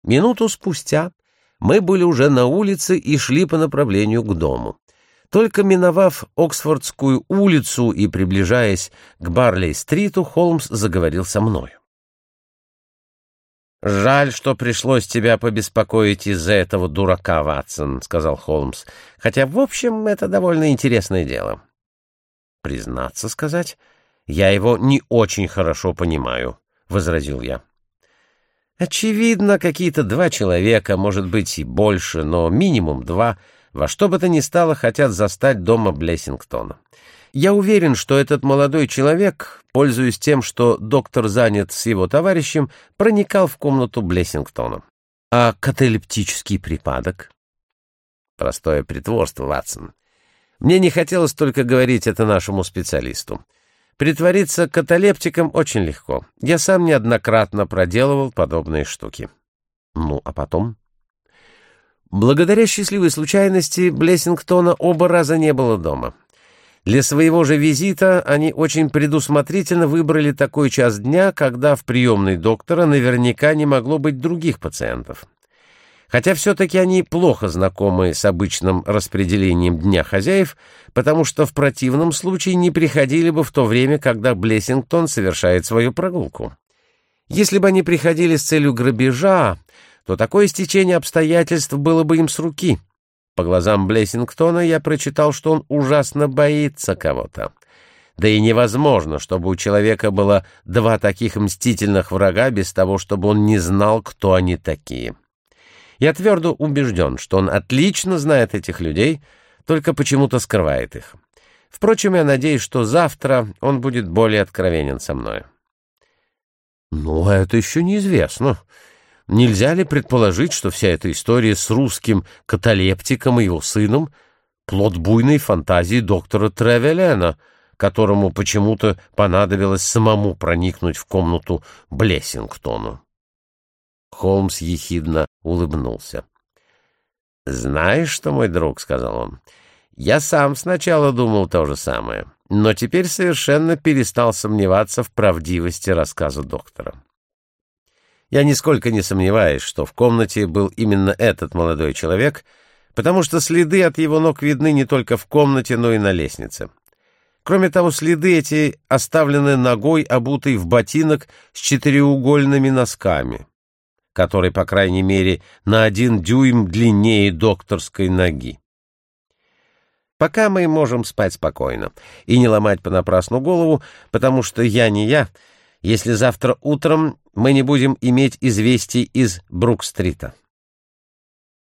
Минуту спустя мы были уже на улице и шли по направлению к дому. Только миновав Оксфордскую улицу и приближаясь к Барлей-стриту, Холмс заговорил со мною. «Жаль, что пришлось тебя побеспокоить из-за этого дурака, Ватсон», — сказал Холмс, «хотя, в общем, это довольно интересное дело». «Признаться сказать, я его не очень хорошо понимаю», — возразил я. «Очевидно, какие-то два человека, может быть и больше, но минимум два, во что бы то ни стало хотят застать дома Блессингтона. Я уверен, что этот молодой человек, пользуясь тем, что доктор занят с его товарищем, проникал в комнату Блессингтона. А каталептический припадок?» «Простое притворство, Ватсон. Мне не хотелось только говорить это нашему специалисту. Притвориться каталептиком очень легко. Я сам неоднократно проделывал подобные штуки». «Ну, а потом?» «Благодаря счастливой случайности Блессингтона оба раза не было дома. Для своего же визита они очень предусмотрительно выбрали такой час дня, когда в приемной доктора наверняка не могло быть других пациентов. Хотя все-таки они плохо знакомы с обычным распределением дня хозяев, потому что в противном случае не приходили бы в то время, когда Блессингтон совершает свою прогулку. Если бы они приходили с целью грабежа, то такое стечение обстоятельств было бы им с руки. По глазам Блессингтона я прочитал, что он ужасно боится кого-то. Да и невозможно, чтобы у человека было два таких мстительных врага без того, чтобы он не знал, кто они такие. Я твердо убежден, что он отлично знает этих людей, только почему-то скрывает их. Впрочем, я надеюсь, что завтра он будет более откровенен со мной». «Ну, это еще неизвестно. Нельзя ли предположить, что вся эта история с русским каталептиком и его сыном — плод буйной фантазии доктора Тревелена, которому почему-то понадобилось самому проникнуть в комнату Блессингтону?» Холмс ехидно улыбнулся. «Знаешь что, мой друг, — сказал он, — я сам сначала думал то же самое, но теперь совершенно перестал сомневаться в правдивости рассказа доктора. Я нисколько не сомневаюсь, что в комнате был именно этот молодой человек, потому что следы от его ног видны не только в комнате, но и на лестнице. Кроме того, следы эти оставлены ногой, обутой в ботинок с четыреугольными носками, который, по крайней мере, на 1 дюйм длиннее докторской ноги. Пока мы можем спать спокойно и не ломать понапрасну голову, потому что я не я, если завтра утром мы не будем иметь известий из Брук-стрита.